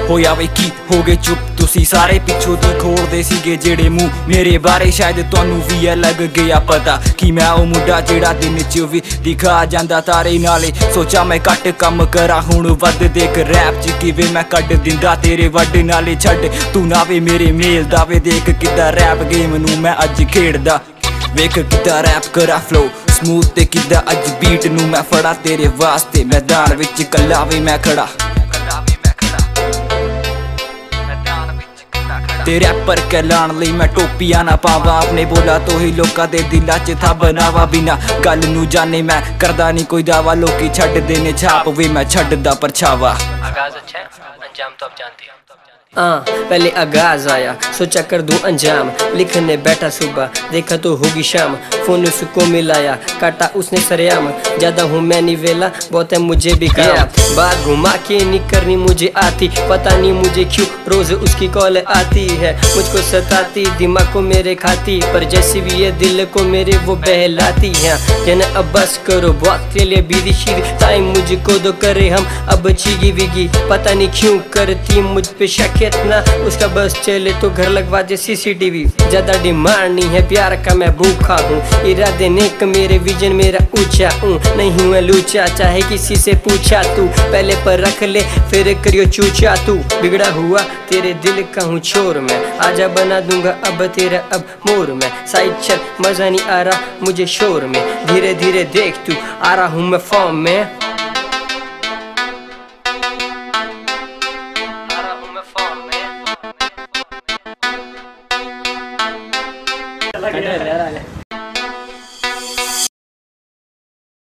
होया वे की हो गए चुप तुसी सारे पिछों दी खोलदे सीगे जेड़े मुंह मेरे बारे शायद तुहानू भी है लग गया पता कि मैं ओ मुंडा जेड़ा दिन च भी दिखा जांदा तारे नाले सोचा मैं घट कम करा हुण वध देख रैप च किवें मैं कड दिंदा तेरे वड नाले छड्ड तू ना वे मेरे मेल दा वे देख किद्दां रैप गेम नू मैं अज खेड़दा वेख किद्दां रैप करा फ्लो स्मूथ ते किद्दां अज बीट नू मैं फड़ा तेरे वास्ते मैदान विच कल्ला वे मैं खड़ा ते रैपर कहलाण लई मैं टोपियां ना पावा अपने बोला तो ही लोकां दे दिलां च था बनावा बिना गल नू जाने मैं करदा नहीं कोई दावा लोकी छड्ड देने छाप वे मैं छड्डदा परछावा। आगाज अच्छा है, अंजाम तो आप जानते हैं। पहले आगाज आया सोचा कर दूं अंजाम, लिखने बैठा सुबह देखा तो होगी शाम, फोन उसको मिलाया काटा उसने सरेआम, ज्यादा हूँ मैं नहीं वेला बहुत है मुझे भी काम, बात घुमा के नहीं करनी मुझे आती, पता नहीं मुझे क्यों रोज उसकी कॉल आती है, मुझको सताती दिमाग को मेरे खाती, पर जैसी भी ये दिल को मेरे वो बहलाती है, जने अब बस करो बहुत के लिए बीदी शीदी टाइम मुझको दो करे हम अब चीगी विगी, पता नहीं क्यों करती मुझ पे शक इतना, उसका बस चले तो घर लगवा दे सीसीटीवी, ज्यादा डिमांड नहीं है प्यार का मैं भूखा हूँ, इरादे नेक मेरे विजन मेरा ऊंचा हूँ, नहीं हूँ मैं लूचा चाहे किसी से पूछा तू, पहले पर रख ले फिर करियो चूचा तू, बिगड़ा हुआ तेरे दिल का हूँ छोर में, आजा बना दूंगा अब तेरा अब मोर में, साइड चल मजा नहीं आ रहा मुझे शोर में, धीरे धीरे देख तू आ रहा हूँ मैं फॉर्म में। लग गया।